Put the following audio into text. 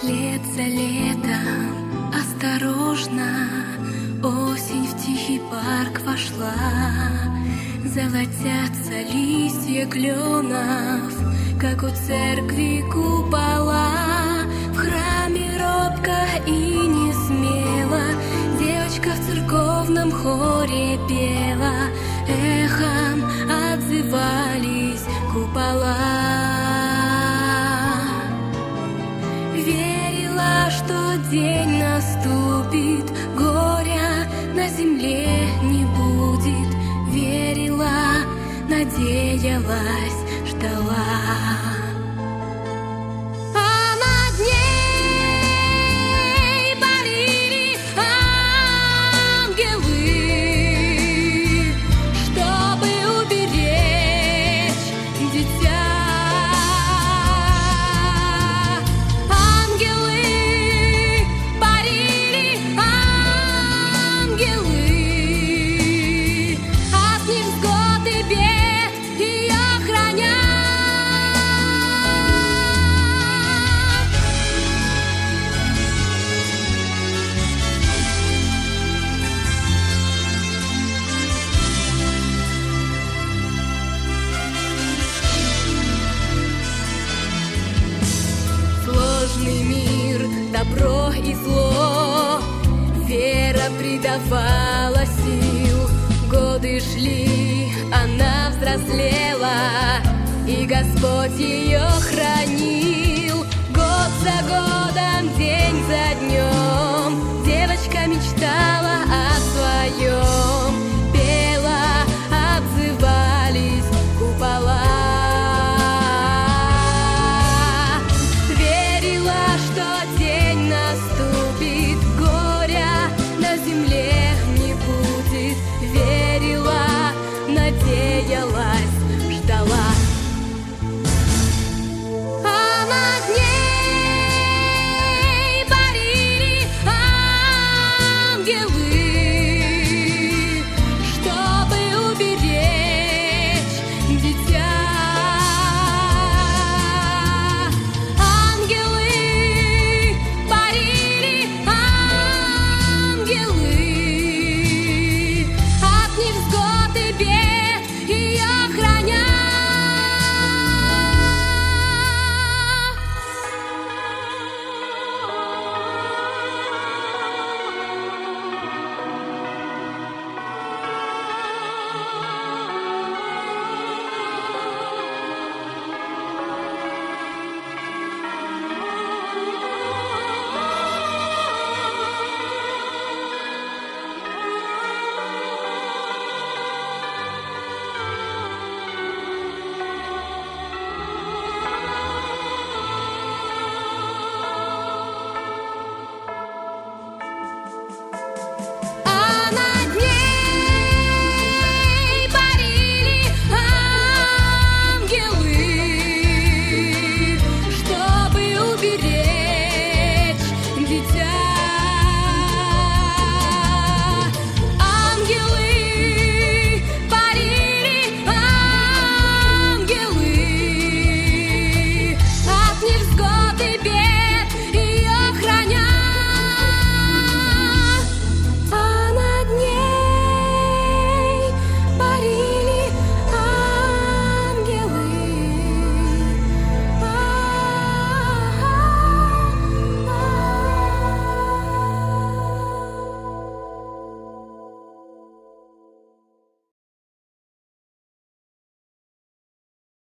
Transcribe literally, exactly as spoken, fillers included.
Вслед за летом осторожно осень в тихий парк вошла. Золотятся листья кленов, как у церкви купола. В храме робко и не смело девочка в церковном хоре пела. Эхом отзывались купола. Верила, что день наступит, горя на земле не будет. Верила, надеялась, ждала. А над ней парили ангелы, чтобы уберечь дитя. Сложный мир, добро и зло, вера придавала сил. Годы шли, она взрослела, и Господь ее хранил. Год за годом